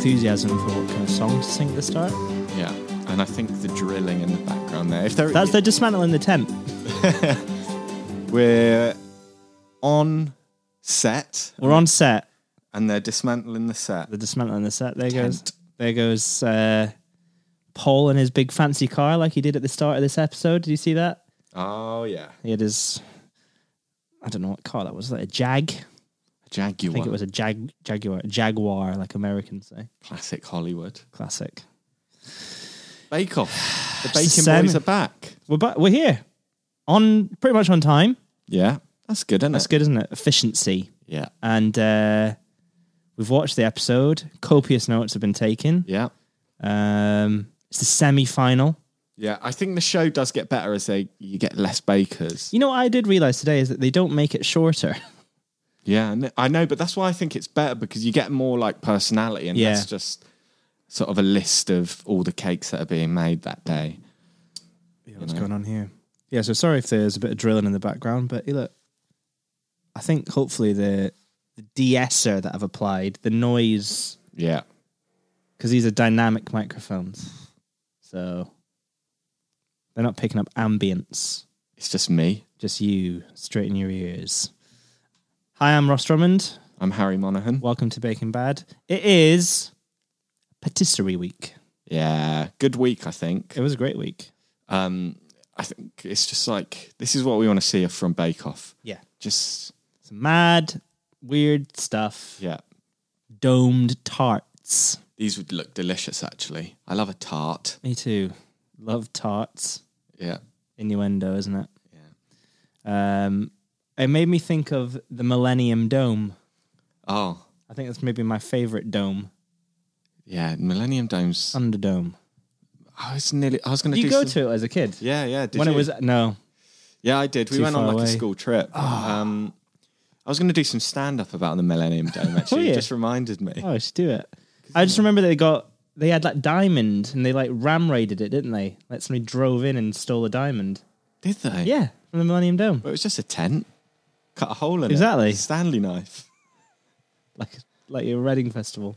enthusiasm for what kind of song to sing at the start. Yeah, and I think the drilling in the background there. That's they're dismantling the tent. We're on set. We're on set. And they're dismantling the set. They're dismantling the set. There goes Paul in his big fancy car like he did at the start of this episode. Did you see that? Oh, yeah. He had his, I don't know what car that was, like a Jag? A Jaguar. I think it was a Jaguar, like Americans say. Classic Hollywood. Classic. Bake Off. The Bacon Boys are back. We're here. Pretty much on time. Yeah. That's good, isn't it? That's good, isn't it? Efficiency. Yeah. And we've watched the episode. Copious notes have been taken. Yeah. It's the semi-final. Yeah, I think the show does get better as you get less bakers. You know what I did realise today is that they don't make it shorter. Yeah, I know, but that's why I think it's better, because you get more like personality, and that's just sort of a list of all the cakes that are being made that day. Yeah, what's going on here? Yeah, so sorry if there's a bit of drilling in the background, but look, I think hopefully the de-esser that I've applied, the noise... Yeah. Because these are dynamic microphones. So they're not picking up ambience. It's just me. Just you, straight in your ears. Hi, I'm Ross Drummond. I'm Harry Monaghan. Welcome to Bacon Bad. It is patisserie week. Yeah, good week, I think. It was a great week. I think it's just like, this is what we want to see from Bake Off. Yeah. Just... some mad, weird stuff. Yeah. Domed tarts. These would look delicious, actually. I love a tart. Me too. Love tarts. Yeah. Innuendo, isn't it? Yeah. It made me think of the Millennium Dome. Oh. I think that's maybe my favourite dome. Yeah, Millennium Dome's... Thunderdome. I was going to do... You go to it as a kid? Yeah. When it was... No. Yeah, I did. We went on like a school trip. I was going to do some stand-up about the Millennium Dome, actually. You just reminded me. Oh, I should do it. I just remember they had like diamond, and they like ram raided it, didn't they? Like somebody drove in and stole a diamond. Did they? Yeah, from the Millennium Dome. But it was just a tent. Cut a hole in it. Exactly. Stanley knife. Like your Reading Festival.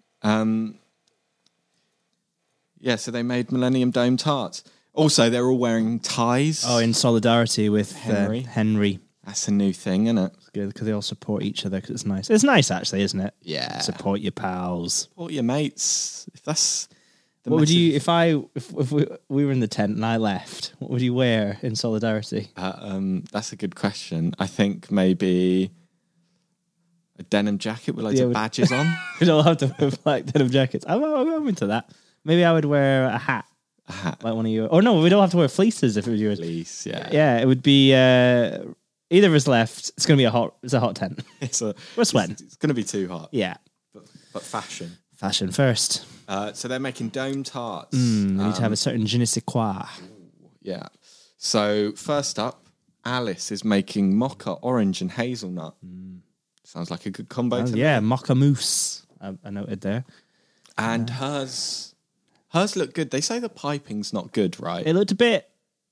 Yeah, so they made Millennium Dome tarts. Also, they're all wearing ties. Oh, in solidarity with Henry. That's a new thing, isn't it? It's good because they all support each other because it's nice. It's nice, actually, isn't it? Yeah. Support your pals. Support your mates. If that's... What would you, if we were in the tent and I left, what would you wear in solidarity? That's a good question. I think maybe a denim jacket with loads of badges on. We'd all have to wear black denim jackets. I'm into that. Maybe I would wear a hat. A hat. Like one of you. Or no, we'd all have to wear fleeces if it was yours. Fleece, yeah. Yeah, it would be either of us left. It's going to be a hot tent. We're sweating. It's going to be too hot. Yeah. But fashion. Fashion first. So they're making dome tarts. We need to have a certain je ne sais quoi. Yeah. So first up, Alice is making mocha, orange and hazelnut. Sounds like a good combo to me. Yeah, mocha mousse. I noted there. And hers look good. They say the piping's not good, right? It looked a bit,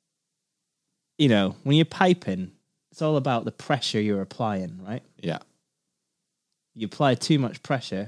when you're piping, it's all about the pressure you're applying, right? Yeah. You apply too much pressure,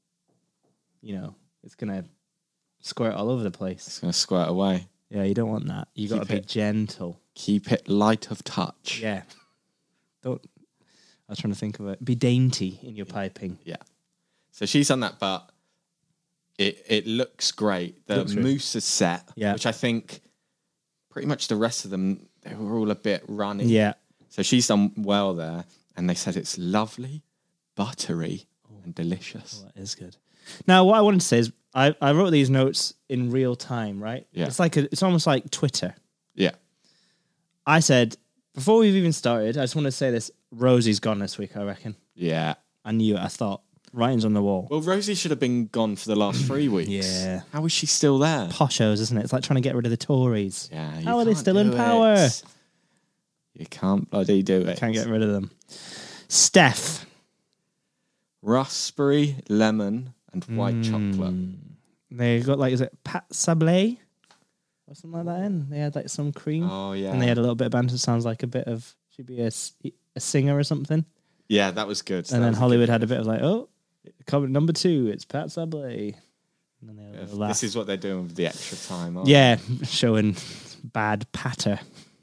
it's going to squirt all over the place. It's going to squirt away. Yeah, you don't want that. You got to be gentle. Keep it light of touch. Yeah. I was trying to think of it. Be dainty in your piping. Yeah. So she's done that, but it looks great. The mousse is set, which I think pretty much the rest of them, they were all a bit runny. Yeah. So she's done well there. And they said it's lovely, buttery, and delicious. Oh, that is good. Now, what I wanted to say is I wrote these notes in real time, right? Yeah. It's almost like Twitter. Yeah. I said, before we've even started, I just want to say this, Rosie's gone this week, I reckon. Yeah. I knew it. I thought, writing's on the wall. Well, Rosie should have been gone for the last 3 weeks. Yeah. How is she still there? Poshos, isn't it? It's like trying to get rid of the Tories. Yeah. How are they still in power? You can't bloody do it. Can't get rid of them. Steph. Raspberry, lemon, and white chocolate. They got is it Pat Sablé? Or something like that in? They had some cream. Oh, yeah. And they had a little bit of banter. Sounds like should be a singer or something. Yeah, that was good. And then Hollywood had a bit of Comment number 2, it's Pat Sablé. This is what they're doing with the extra time. Showing bad patter.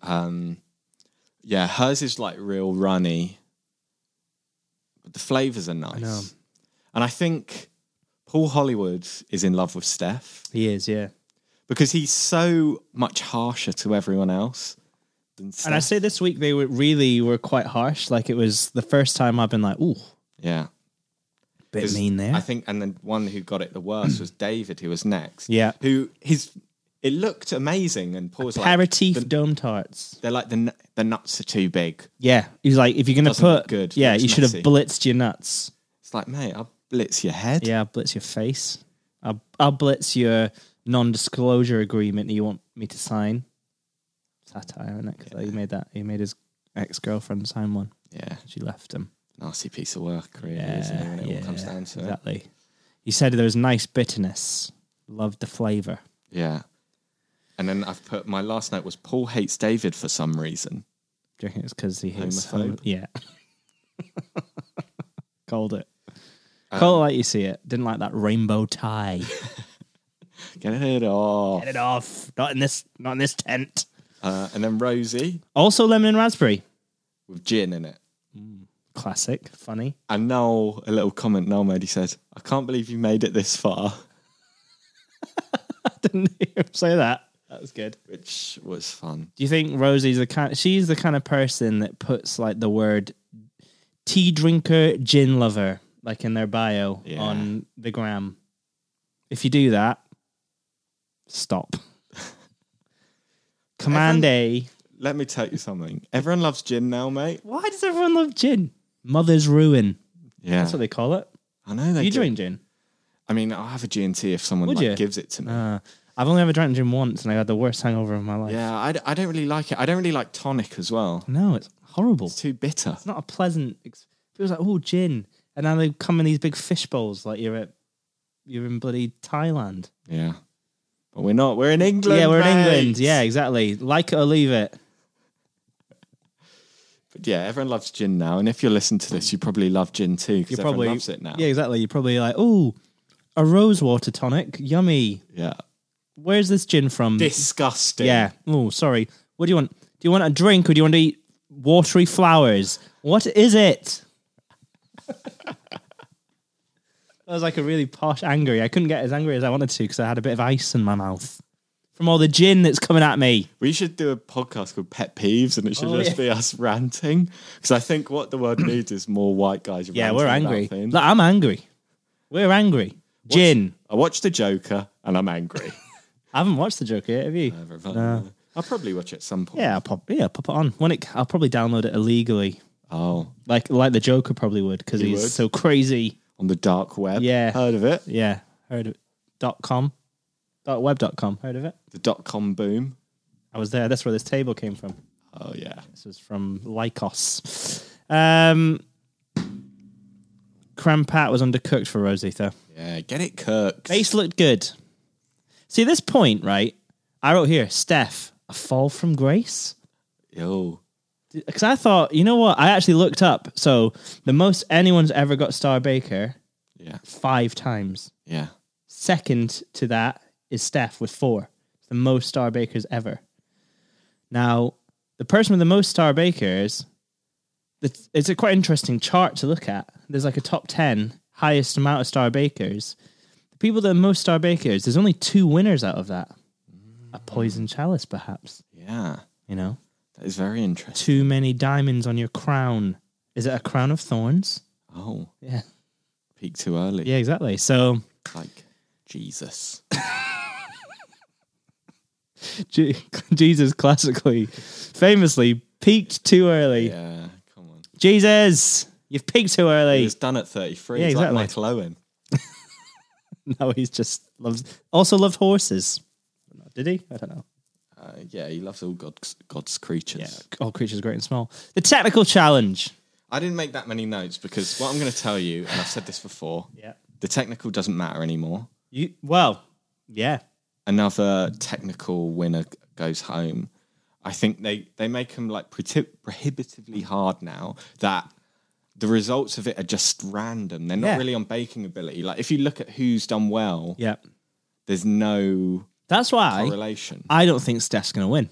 Hers is like real runny, but the flavors are nice. I know. And I think Paul Hollywood is in love with Steph. He is, yeah. Because he's so much harsher to everyone else than Steph. And I say this week they were quite harsh. Like it was the first time I've been like, ooh. Yeah. Bit mean there. I think, and then one who got it the worst was David, who was next. Yeah. It looked amazing, and Paul's like... Aperitif dome tarts. They're like, the nuts are too big. Yeah. He's like, if you're going to put... good. Yeah, you should have blitzed your nuts. It's like, mate, I'll blitz your head. Yeah, I'll blitz your face. I'll blitz your non-disclosure agreement that you want me to sign. Satire, isn't it? Because he made his ex-girlfriend sign one. Yeah. She left him. Nasty piece of work, really, isn't it, when it all comes down to exactly. He said there was nice bitterness. Loved the flavour. Yeah. And then I've put, my last note was, Paul hates David for some reason. Do you reckon it's because he hates... Homophobe? Yeah. Called it. Call it like you see it. Didn't like that rainbow tie. Get it off. Get it off. Not in this tent. And then Rosie. Also lemon and raspberry. With gin in it. Classic. Funny. And Noel, a little comment Noel made, he said, I can't believe you made it this far. I didn't hear him say that. That was good. Which was fun. Do you think Rosie's she's the kind of person that puts like the word tea drinker, gin lover, like in their bio on the gram? If you do that, stop. Command A. Let me tell you something. Everyone loves gin now, mate. Why does everyone love gin? Mother's ruin. Yeah. That's what they call it. I know they You do. drink gin? I mean, I'll have a G&T if someone gives it to me. I've only ever drank gin once and I had the worst hangover of my life. Yeah, I don't really like it. I don't really like tonic as well. No, it's horrible. It's too bitter. It's not a pleasant... It feels like, oh, gin. And now they come in these big fish bowls like you're in bloody Thailand. Yeah. But we're not. We're in England, Yeah, we're in mate. England. Yeah, exactly. Like it or leave it. But yeah, everyone loves gin now. And if you're listening to this, you probably love gin too, because everyone loves it now. Yeah, exactly. You're probably like, oh, a rosewater tonic. Yummy. Yeah. Where's this gin from? Disgusting. Yeah. Oh, sorry. What do you want? Do you want a drink or do you want to eat watery flowers? What is it? I was like a really posh angry. I couldn't get as angry as I wanted to because I had a bit of ice in my mouth from all the gin that's coming at me. We should do a podcast called Pet Peeves, and it should just be us ranting. Because I think what the world needs is more white guys ranting. Yeah, we're angry. About things. Like, I'm angry. We're angry. Gin. I watched The Joker, and I'm angry. I haven't watched The Joker yet, have you? No. I'll probably watch it at some point. Yeah, I'll pop it on. I'll probably download it illegally. Oh. Like the Joker probably would, because he's so crazy. On the dark web. Yeah. Heard of it? Yeah. Heard of it. .com. .web.com. Heard of it? The .com boom. I was there. That's where this table came from. Oh, yeah. This was from Lycos. Creme pat was undercooked for Rosita. Yeah, get it cooked. Base looked good. See, at this point, right, I wrote here, Steph, a fall from grace? Yo. Because I thought, you know what? I actually looked up. So the most anyone's ever got Star Baker, 5 times. Yeah. Second to that is Steph with 4. It's the most Star Bakers ever. Now, the person with the most Star Bakers, it's a quite interesting chart to look at. There's like a top 10 highest amount of Star Bakers. The people that are most Star Bakers, there's only 2 winners out of that. A poison chalice, perhaps. Yeah. You know? That is very interesting. Too many diamonds on your crown. Is it a crown of thorns? Oh. Yeah. Peak too early. Yeah, exactly. So... Like Jesus. Jesus famously peaked too early. Yeah, come on. Jesus, you've peaked too early. He was done at 33. Yeah, He's exactly. like Michael Owen. No, he's just loved horses. Did he? I don't know. Yeah, he loves all God's creatures. Yeah, all creatures great and small. The technical challenge. I didn't make that many notes because what I'm going to tell you, and I've said this before, Yeah. the technical doesn't matter anymore. Yeah. Another technical winner goes home. I think they make them like prohibitively hard now that the results of it are just random. They're not really on baking ability. Like if you look at who's done well, there's no That's why correlation. I don't think Steph's going to win.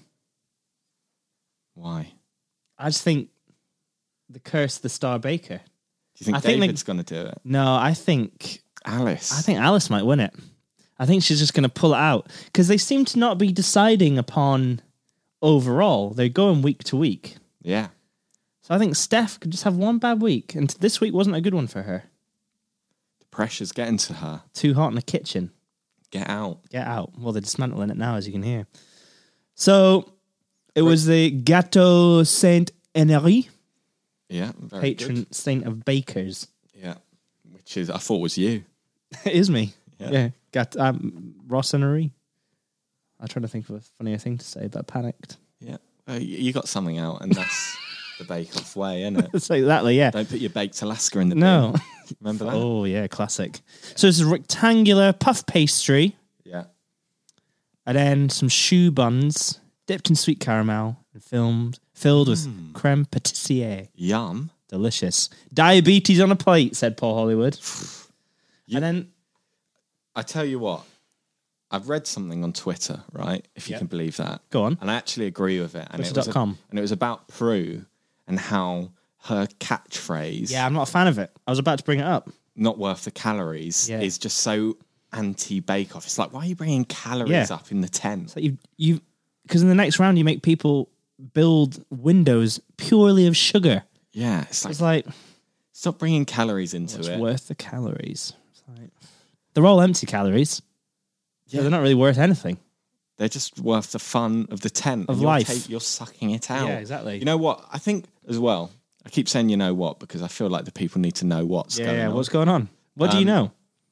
Why? I just think the curse of the star baker. Do you think David's going to do it? No, I think Alice. I think Alice might win it. I think she's just going to pull it out because they seem to not be deciding upon overall. They're going week to week. Yeah. So I think Steph could just have one bad week, and this week wasn't a good one for her. The pressure's getting to her. Too hot in the kitchen. Get out. Get out. Well, they're dismantling it now, as you can hear. So it was the Gâteau Saint-Henri. Yeah, patron good. saint of bakers. Yeah, which is I thought was you. It is me. Yeah. Got Rossonnery. I tried to think of a funnier thing to say, but I panicked. Yeah, you got something out, and that's the bake-off way, isn't it? That's exactly, yeah. Don't put your baked Alaska in the bin. No. Remember that? Oh, yeah, classic. So it's a rectangular puff pastry. Yeah. And then some choux buns dipped in sweet caramel and filled with creme patissier. Yum. Delicious. Diabetes on a plate, said Paul Hollywood. And then... I tell you what, I've read something on Twitter, right? If you can believe that. Go on. And I actually agree with it. And Twitter.com. And it was about Prue and how her catchphrase... Yeah, I'm not a fan of it. I was about to bring it up. Not worth the calories is just so anti-bake-off. It's like, why are you bringing calories up in the tent? So you because in the next round you make people build windows purely of sugar. Yeah, it's like stop bringing calories into it. It's worth the calories. It's like, they're all empty calories. Yeah, so they're not really worth anything. They're just worth the fun of the tent of life. You're sucking it out. Yeah, exactly. You know what? I think as well. I keep saying you know what because I feel like the people need to know what's going on. Yeah, what's going on? What do you know?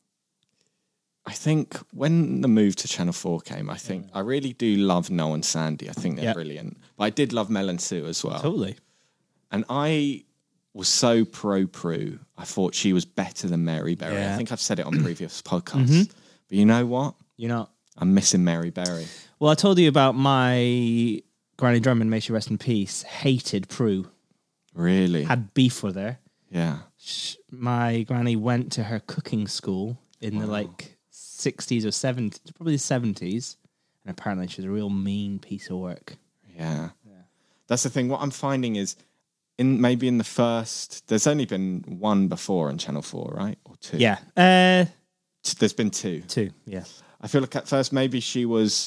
I think when the move to Channel 4 came, I really do love Noel and Sandy. I think they're brilliant. But I did love Mel and Sue as well. Totally. And I was so pro-Prue. I thought she was better than Mary Berry. I think I've said it on previous podcasts. But you know what? You're not. I'm missing Mary Berry. Well, I told you about my Granny Drummond, may she rest in peace, hated Prue. Really? Had beef with her. Yeah. My granny went to her cooking school in the 60s or 70s, probably the 70s. And apparently she was a real mean piece of work. Yeah. That's the thing. What I'm finding is maybe in the first, there's only been one before on Channel 4, right? Or two? Yeah. There's been two. Two, yeah. I feel like at first maybe she was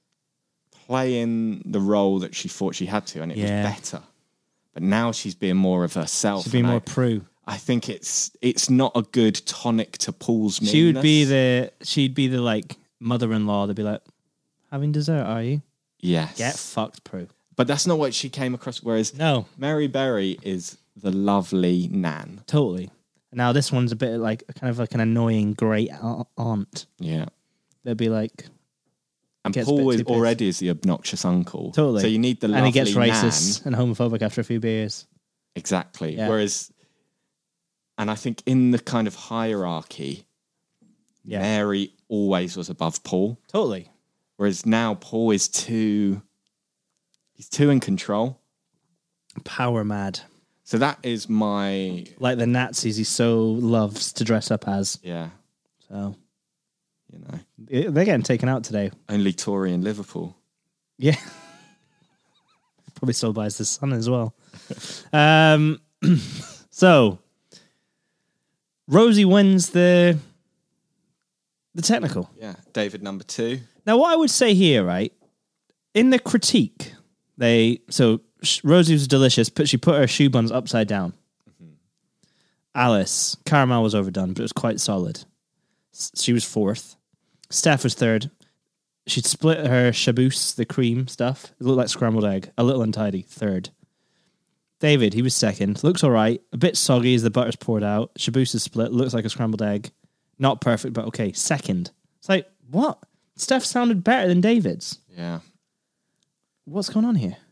playing the role that she thought she had to and it was better. But now she's being more of herself. She's being more Prue. I think it's not a good tonic to Paul's meanness. She'd be the like mother-in-law. They'd be like, having dessert, are you? Yes. Get fucked, Prue. But that's not what she came across. Whereas Mary Berry is the lovely nan. Totally. Now this one's a bit like kind of like an annoying great aunt. Yeah. They'd be like, and Paul is already the obnoxious uncle. Totally. So you need the lovely nan. And he gets racist and homophobic after a few beers. Exactly. Yeah. Whereas, and I think in the kind of hierarchy, Mary always was above Paul. Totally. Whereas now Paul is he's too in control. Power mad. So that is like the Nazis he so loves to dress up as. Yeah. So, you know. They're getting taken out today. Only Tory in Liverpool. Yeah. Probably still buys the Sun as well. So, Rosie wins the technical. Yeah. David number 2. Now, what I would say here, right, in the critique, Rosie was delicious, but she put her choux buns upside down. Mm-hmm. Alice, caramel was overdone, but it was quite solid. She was 4th. Steph was 3rd. She'd split her shaboose, the cream stuff. It looked like scrambled egg. A little untidy. 3rd. David, he was 2nd. Looks all right. A bit soggy as the butter's poured out. Shaboose is split. Looks like a scrambled egg. Not perfect, but okay. 2nd. It's like, what? Steph sounded better than David's. Yeah. What's going on here?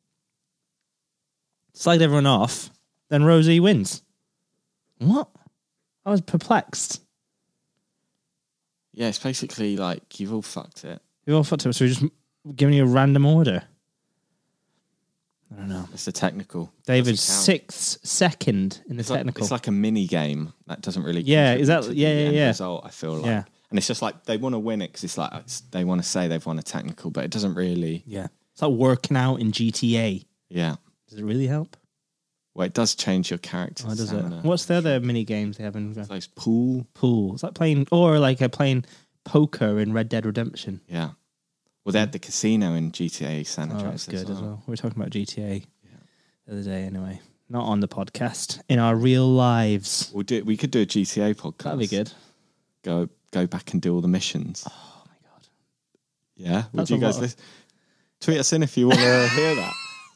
Slagged everyone off. Then Rosie wins. What? I was perplexed. Yeah, it's basically like you've all fucked it. You've all fucked it, so we're just giving you a random order. I don't know. It's the technical. David's second in the technical. It's like a mini game that doesn't really. Yeah, exactly. Yeah. Result, I feel like. Yeah. And it's just like they want to win it because it's like they want to say they've won a technical, but it doesn't really. Yeah. It's like working out in GTA. Yeah. Does it really help? Well, it does change your character. Oh, does it? What's the other mini games they have in? Those pool. It's like playing poker in Red Dead Redemption. Yeah. Well, they had the casino in GTA San Andreas. That's good as well. We were talking about GTA the other day, anyway. Not on the podcast. In our real lives. We could do a GTA podcast. That'd be good. Go back and do all the missions. Oh my god. Yeah. Would you guys listen? Tweet us in if you want to hear that.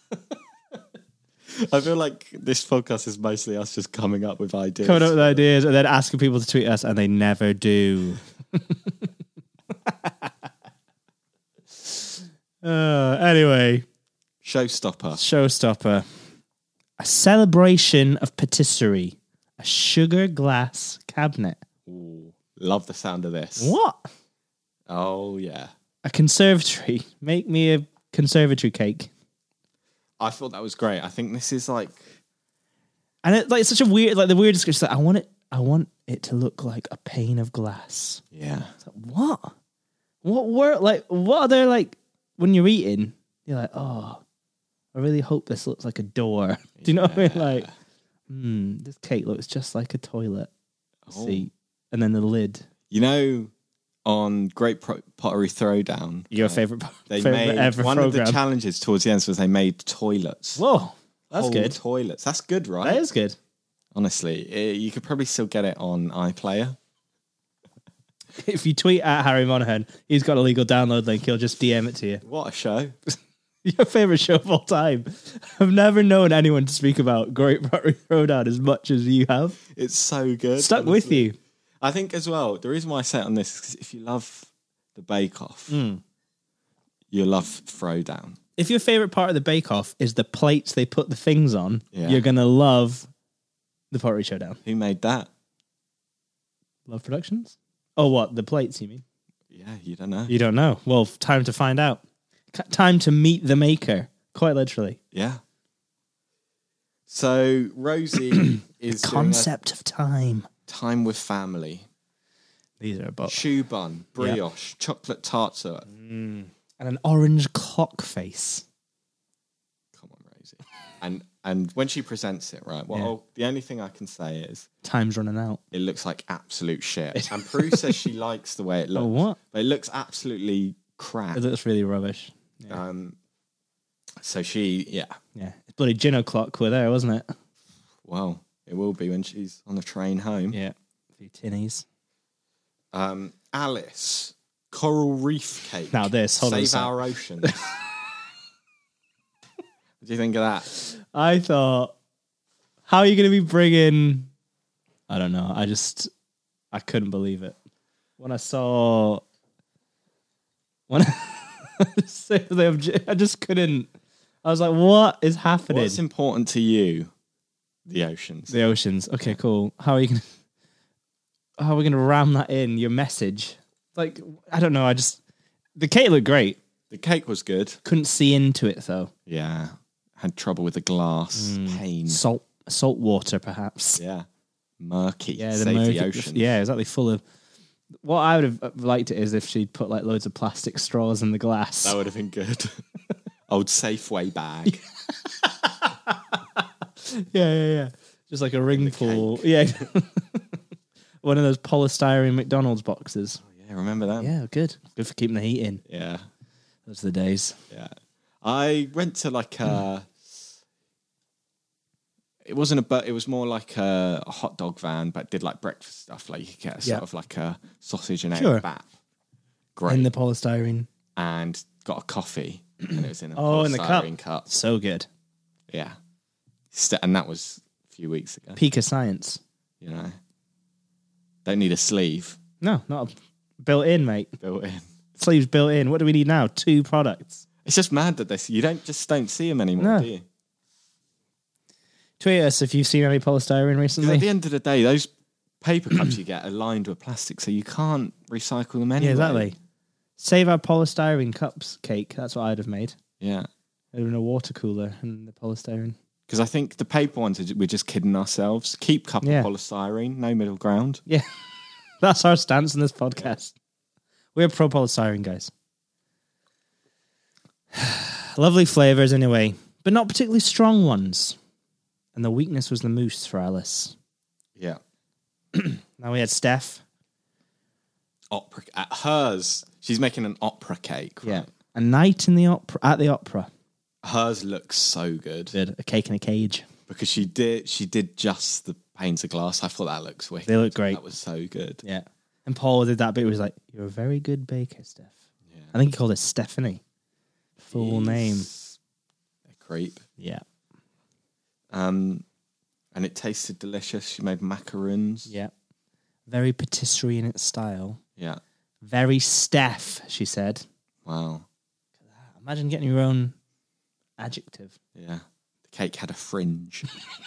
I feel like this podcast is mostly us just coming up with ideas. Coming up with ideas and then asking people to tweet us, and they never do. Anyway. Showstopper. A celebration of patisserie. A sugar glass cabinet. Ooh, love the sound of this. What? Oh, yeah. A conservatory. Make me a conservatory cake. I thought that was great. I think this is like... And it's such a weird, the weird description. I want it to look like a pane of glass. Yeah. It's like, what? What are there when you're eating, you're like, oh, I really hope this looks like a door. Do you know what I mean? This cake looks just like a toilet seat. And then the lid. You know, on Great Pottery Throwdown. Your favourite ever one program. Of the challenges towards the end was they made toilets. Whoa, that's whole good. Toilets. That's good, right? That is good. Honestly, you could probably still get it on iPlayer. If you tweet at Harry Monaghan, he's got a legal download link. He'll just DM it to you. What a show. Your favourite show of all time. I've never known anyone to speak about Great Pottery Throwdown as much as you have. It's so good. Stuck honestly. With you. I think as well, the reason why I say it on this is because if you love the Bake Off, you'll love Throwdown. If your favourite part of the Bake Off is the plates they put the things on, you're going to love the Pottery Showdown. Who made that? Love Productions? Oh, what? The plates, you mean? Yeah, you don't know. You don't know. Well, time to find out. Time to meet the maker, quite literally. Yeah. So, Rosie is the concept of time. Time with family. These are about choux bun, brioche, chocolate tartare. And an orange clock face. Come on, Rosie. And when she presents it, right, the only thing I can say is... Time's running out. It looks like absolute shit. And Prue says she likes the way it looks. Oh, what? But it looks absolutely crap. It looks really rubbish. Yeah. So she, Yeah, it's bloody gin o'clock were there, wasn't it? Well, it will be when she's on the train home. Yeah, a few tinnies. Alice, coral reef cake. Now this, hold on. Save our oceans. What do you think of that? I thought, how are you going to be bringing... I don't know. I couldn't believe it. When I saw... I just couldn't. I was like, what is happening? What's important to you? The oceans. The oceans. Okay, cool. How are we going to ram that in your message? Like, I don't know. The cake looked great. The cake was good. Couldn't see into it though. Yeah. Had trouble with the glass pane. Salt water, perhaps. Yeah. Murky. Yeah, the ocean. Yeah, exactly. Full of... What I would have liked it is if she'd put loads of plastic straws in the glass. That would have been good. Old Safeway bag. Yeah. Just like a ring pool. Yeah. One of those polystyrene McDonald's boxes. Oh, yeah, remember that? Yeah, good. Good for keeping the heat in. Yeah. Those are the days. Yeah. I went to it was more like a hot dog van, but did breakfast stuff. You could get sort of a sausage and egg bap. Great. In the polystyrene. And got a coffee. And it was in a polystyrene cup. So good. Yeah. And that was a few weeks ago. Peak of science. You know. Don't need a sleeve. No, not built in, mate. Built in. Sleeves built in. What do we need now? 2 products. It's just mad that you don't see them anymore, do you? Tweet us if you've seen any polystyrene recently. At the end of the day, those paper cups you get are lined with plastic, so you can't recycle them anyway. Yeah, exactly. Save our polystyrene cups, cake. That's what I'd have made. Yeah. In a water cooler and the polystyrene. Because I think the paper ones, we're just kidding ourselves. Keep couple polystyrene, no middle ground. Yeah, that's our stance in this podcast. We're pro polystyrene, guys. Lovely flavours anyway, but not particularly strong ones. And the weakness was the mousse for Alice. Yeah. Now we had Steph. Opera at hers. She's making an opera cake. Right? Yeah. A night in the opera at the opera. Hers looks so good. A cake in a cage. Because she did just the panes of glass. I thought that looks wicked. They look great. That was so good. Yeah. And Paul did that bit. He was like, "You're a very good baker, Steph." Yeah. I think he called her Stephanie. Full name. A creep. Yeah. And it tasted delicious. She made macaroons. Yeah. Very patisserie in its style. Yeah. Very Steph, she said. Wow. Imagine getting your own adjective. Yeah. The cake had a fringe.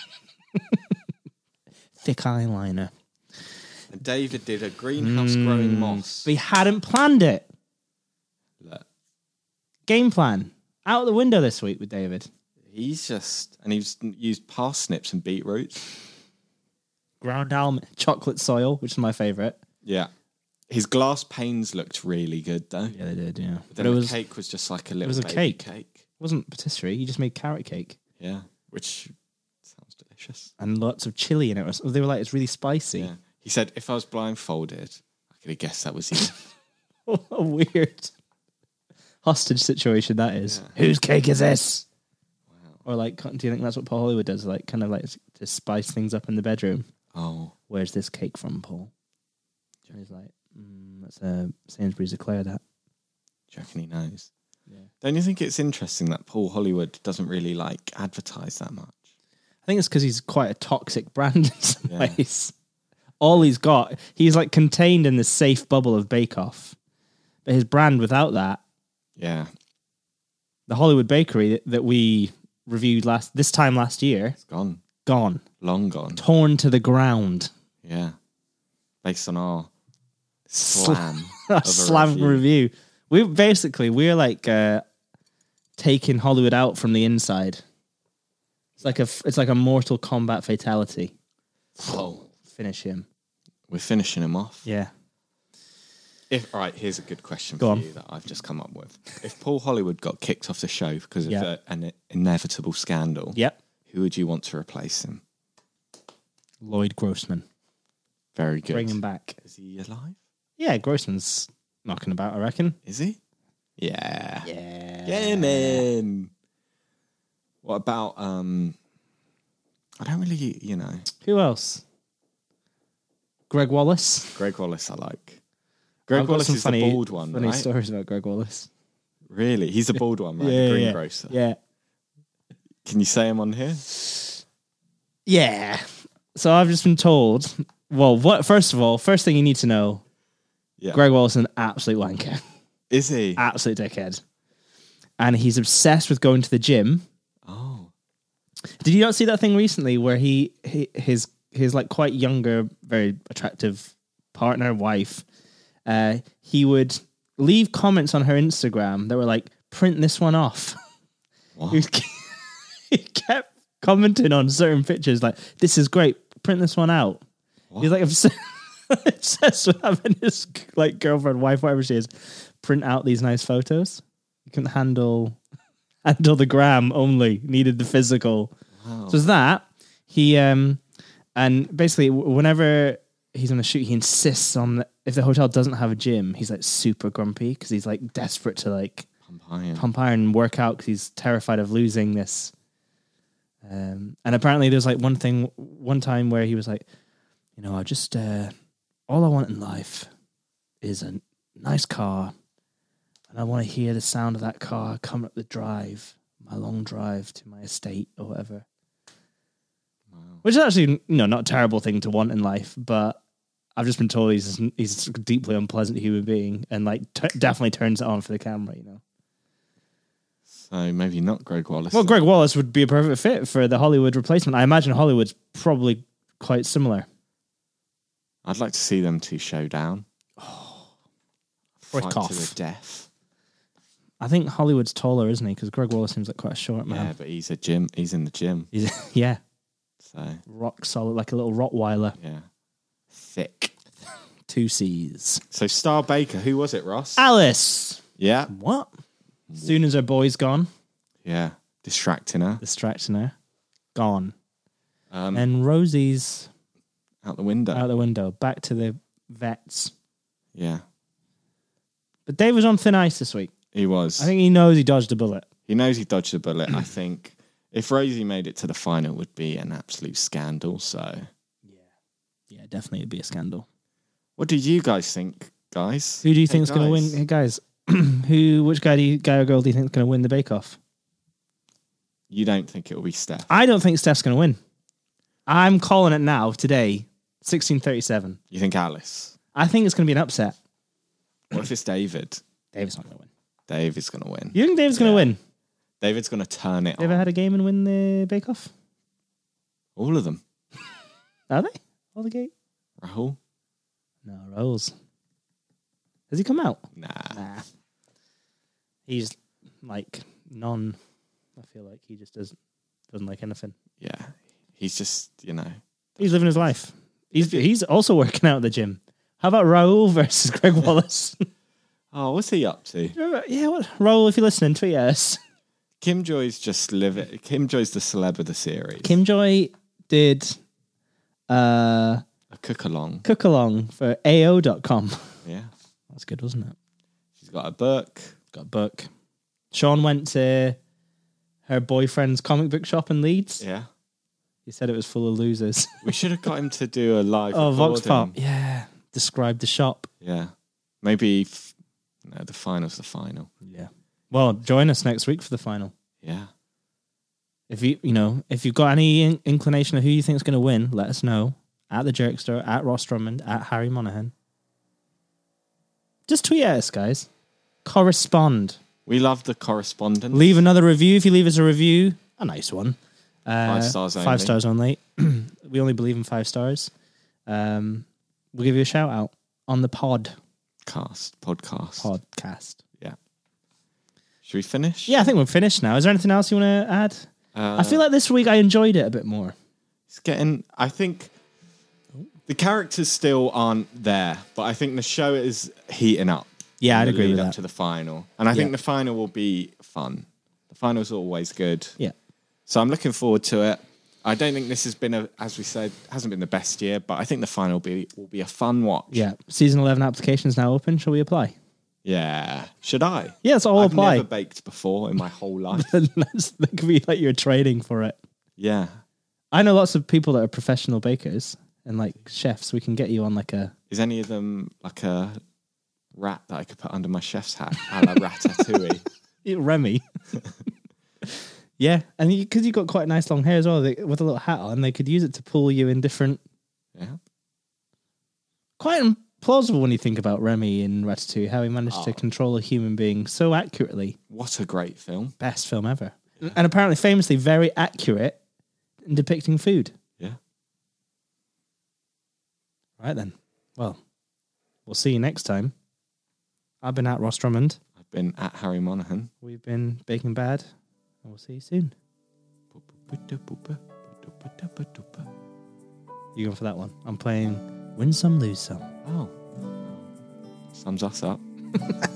Thick eyeliner. And David did a greenhouse growing moss. But he hadn't planned it. Look. Game plan. Out the window this week with David. He's used parsnips and beetroots. Ground almond. Chocolate soil, which is my favourite. Yeah. His glass panes looked really good, though. Yeah, they did, yeah. But the cake was just like a little baby cake. It wasn't patisserie. He just made carrot cake. Yeah, which sounds delicious. And lots of chili in it. They were like, it's really spicy. Yeah. He said, if I was blindfolded, I could have guessed that was you. What a weird hostage situation that is. Yeah. Whose cake is this? Wow. Or like, do you think that's what Paul Hollywood does? Like, kind of like to spice things up in the bedroom. Oh. Where's this cake from, Paul? And he's like, that's a Sainsbury's Eclair, that. Do you reckon he knows? Yeah. Don't you think it's interesting that Paul Hollywood doesn't really like advertise that much? I think it's because he's quite a toxic brand in some ways. All he's got, he's like contained in the safe bubble of Bake Off. But his brand without that. Yeah. The Hollywood Bakery that we reviewed this time last year. It's gone. Gone. Long gone. Torn to the ground. Yeah. Based on our slam. Slam review. We're like taking Hollywood out from the inside. It's like a Mortal Kombat fatality. Oh. Finish him. We're finishing him off. Yeah. All right, here's a good question for you that I've just come up with. If Paul Hollywood got kicked off the show because of an inevitable scandal, who would you want to replace him? Lloyd Grossman. Very good. Bring him back. Is he alive? Yeah, Grossman's knocking about, I reckon. Is he? Yeah. Yeah. Get him in. What about, I don't really, Who else? Greg Wallace. Greg Wallace, I like. Greg Wallace is the bald one, funny right? stories about Greg Wallace. Really? He's the bald one, right? Yeah, the greengrocer. Yeah. Can you say him on here? Yeah. So I've just been told, first thing you need to know, Greg Wallace is an absolute wanker. Is he? Absolute dickhead. And he's obsessed with going to the gym. Oh. Did you not see that thing recently where his like quite younger, very attractive wife, he would leave comments on her Instagram that were like, print this one off. What? He kept commenting on certain pictures like, this is great, print this one out. What? He's like obsessed with having his like girlfriend, wife, whatever she is, print out these nice photos. He couldn't handle the gram only, needed the physical. Wow. So it's that. He and basically whenever he's on a shoot, he insists on if the hotel doesn't have a gym, he's like super grumpy because he's like desperate to like pump iron and work out because he's terrified of losing this. And apparently there's like one time where he was like, I just all I want in life is a nice car, and I want to hear the sound of that car coming up the drive, my long drive to my estate or whatever. Wow. Which is actually not a terrible thing to want in life, but I've just been told he's a deeply unpleasant human being, and like definitely turns it on for the camera. So maybe not Greg Wallace. Well, Greg Wallace would be a perfect fit for the Hollywood replacement. I imagine Hollywood's probably quite similar. I'd like to see them two showdown. Frick Fight off. to the death. I think Hollywood's taller, isn't he? Because Greg Wallace seems like quite a short man. Yeah, but he's in the gym. Yeah. So Rock solid, like a little Rottweiler. Yeah. Thick. 2 C's. So Star Baker, who was it, Ross? Alice. Yeah. What? As soon as her boy's gone. Yeah. Distracting her. Gone. And Rosie's out the window. Back to the vets. Yeah. But Dave was on thin ice this week. He was. I think he knows he dodged a bullet. He knows he dodged a bullet. I think if Rosie made it to the final, it would be an absolute scandal. So, yeah, definitely it'd be a scandal. What did you guys think, guys? Who do you think is going to win, hey, guys? Which guy or girl do you think is going to win the Bake Off? You don't think it will be Steph? I don't think Steph's going to win. I'm calling it now today, 16:37. You think Alice? I think it's going to be an upset. What if it's David? David's not going to win. David's going to win. You think David's going to win? David's going to turn it on. You ever had a game and win the Bake Off? All of them. Are they? All the game? Rahul? No, Rahul's. Has he come out? Nah. He's like I feel like he just doesn't like anything. Yeah. He's just, He's living his life. He's also working out at the gym. How about Rahul versus Greg Wallace? Oh, what's he up to? Rahul, if you're listening, tweet us. Kim Joy's just living. Kim Joy's the celeb of the series. Kim Joy did a cook along for AO.com. Yeah. That's good, wasn't it? She's got a book. Sean went to her boyfriend's comic book shop in Leeds. Yeah. He said it was full of losers. We should have got him to do a live recording. Vox Pop. Yeah. Describe the shop. Yeah. Maybe the final's the final. Yeah. Well, join us next week for the final. Yeah. If you've got any inclination of who you think is going to win, let us know at the Jerkster, at Ross Drummond, at Harry Monaghan. Just tweet at us, guys. Correspond. We love the correspondence. Leave another review. If you leave us a review, a nice one. 5 stars only. 5 stars only. We only believe in 5 stars. We'll give you a shout out on the podcast. Yeah. Should we finish? Yeah, I think we're finished now. Is there anything else you want to add? I feel like this week I enjoyed it a bit more. I think the characters still aren't there, but I think the show is heating up. Yeah, I'd agree with that. Up to the final. And I think the final will be fun. The final's always good. Yeah. So I'm looking forward to it. I don't think this has been, as we said, hasn't been the best year, but I think the final will be a fun watch. Yeah. Season 11 applications now open. Shall we apply? Yeah. Should I? Yeah, it's all apply. I've never baked before in my whole life. That could be like you're training for it. Yeah. I know lots of people that are professional bakers and like chefs. We can get you on like a... Is any of them like a rat that I could put under my chef's hat? A la Ratatouille. Remy. Yeah, and because you've got quite nice long hair as well, with a little hat on, they could use it to pull you in different... Yeah. Quite plausible when you think about Remy in Ratatouille, how he managed to control a human being so accurately. What a great film. Best film ever. Yeah. And apparently famously very accurate in depicting food. Yeah. Right then. Well, we'll see you next time. I've been at Ross Drummond. I've been at Harry Monaghan. We've been Baking Bad. And we'll see you soon. You going for that one? I'm playing Win Some, Lose Some. Oh. Sums us up.